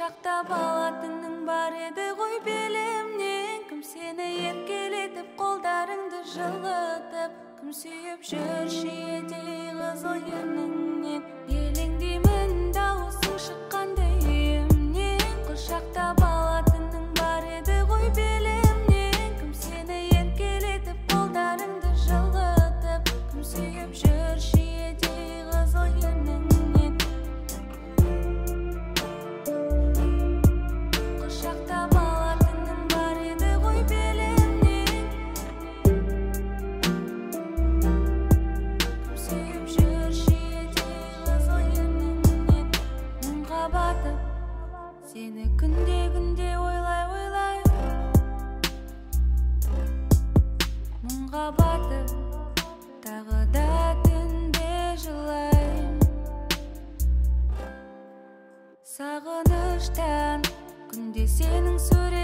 Құшақтап алатының бар еді ғой белімнен. Кім сені еркелетіп, қолдарыңды жылытып, кім сүйіп жүрші едей қызыл ерніңнен. Елеңдеймін дауысың шыққанда үйімнен. Құшақтап алатының бар еді ғой белімнен. Кім сені еркелетіп, қолдарыңды жылытып, кім сүйіп жүрші едей қызыл ерніңнен. Құшақтап алатының бар еді ғой белімнен. Кім сүйіп жүрші едей қызыл ерніңнен. Мұңға батып, сені күнде ойлай. Мұңға батып, тағы да түнде жылайм. Сағыныштан күнде сенің сурет